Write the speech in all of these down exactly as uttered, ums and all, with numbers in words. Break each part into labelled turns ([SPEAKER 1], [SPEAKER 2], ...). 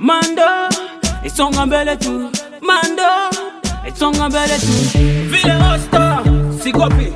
[SPEAKER 1] Mando, isonga mbele tu. Mando, isonga mbele tu. Vile hosta, sikopi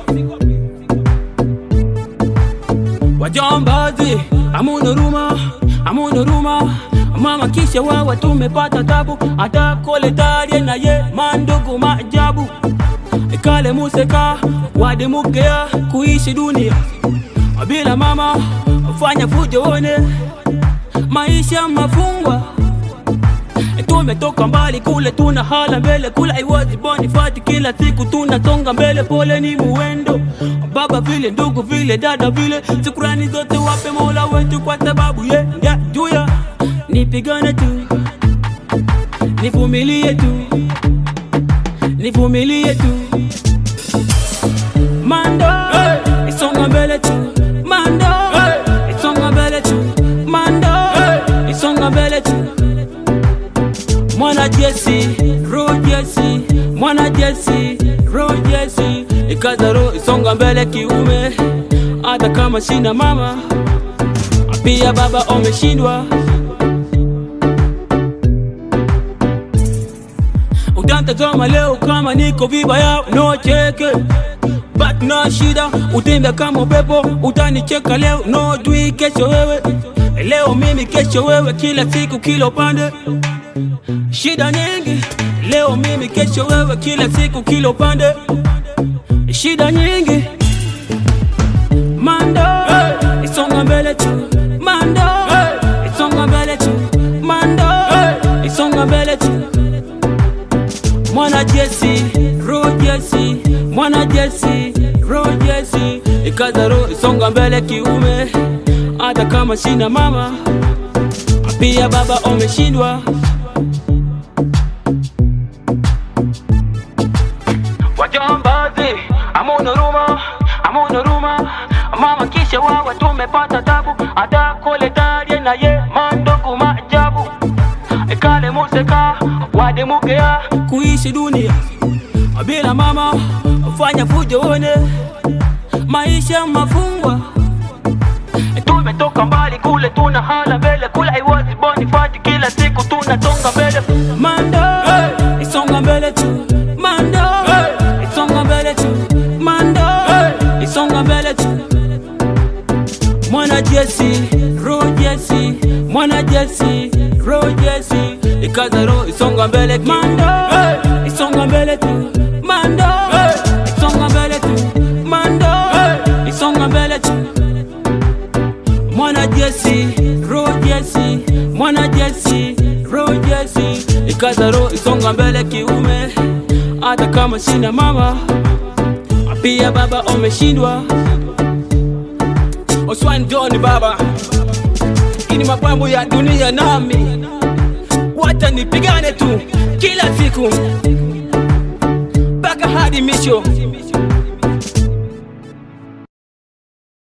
[SPEAKER 1] wajambazi, amuna ruma, amuna ruma. Mama kisha wawa tumepata tabu, ata kole tarie na ye mandugu maajabu. Ikale museka, wade mukea kuishi dunia bila mama, fanya fujo one maisha mafungwa. Tumetoka mbali kule tuna hala mbele, kula iwazi boni fati kila siku tunasonga mbele. Pole ni muendo baba vile ndugu vile dada vile, shukrani zote wape Mola wetu kwa sababu ye ndia juya. Nipigane tu, nivumilie tu, nivumilie tu. Mando, hey, isonga mbele tu. Mando, hey, isonga mbele tu. Mando, hey, isonga mbele tu. Mwana Jesse, ro Jesse, mwana Jesse, ro Jesse. Ikaza ro isonga mbele kiume, hata kama sina mama, pia baba umeshindwa. Utantazama leo kama niko vibaya, no cheke but no shida. Utembe kama upepo, utanicheka leo, no dui kesho wewe. Leo mimi kesho wewe, kila siku kila upande shida nyingi. Leo mimi kesho wewe, kila siku kila upande shida nyingi. Mando, hey, isonga mbele tu. Mando, hey, isonga mbele tu. Mando, hey, isonga mbele tu. Mwana Jesse, ro Jesse, mwana Jesse, ro Jesse. Ikaza ro isonga mbele kiume, hata kama sina mama, pia baba umeshindwa. Wajambazi, amuna ruma, amuna ruma. Mama kisha wawa tumepata tabu, ata kole tarie na ye mandugu maajabu. Ikale museka, wade mukea kuishi dunia bila mama, fanya fujo one maisha mafungwa. Tumetoka mbali kule tuna hala mbele, kula iwazi boni fati kila siku tunasonga mbele. Mando, hey, isonga mbele tu. Mando, hey, isonga mbele tu. Mando, hey, isonga mbele tu. Mwana Jesse, ro Jesse, mwana Jesse, ro Jesse. Ikaza ro isonga mbele ki. Mando, hey, isonga mbele tu. Mando, hey, isonga mbele tu. Mando, hey, isonga mbele tu. Mwana Jesse, ro Jesse, mwana Jesse, ro Jesse. Ikaza ro isonga mbele kiume, hata kama sina mama, pia baba umeshindwa. Oswan John baba, ini mapambo ya dunia nami wacha nipigane tu kila siku mpaka hadi misho.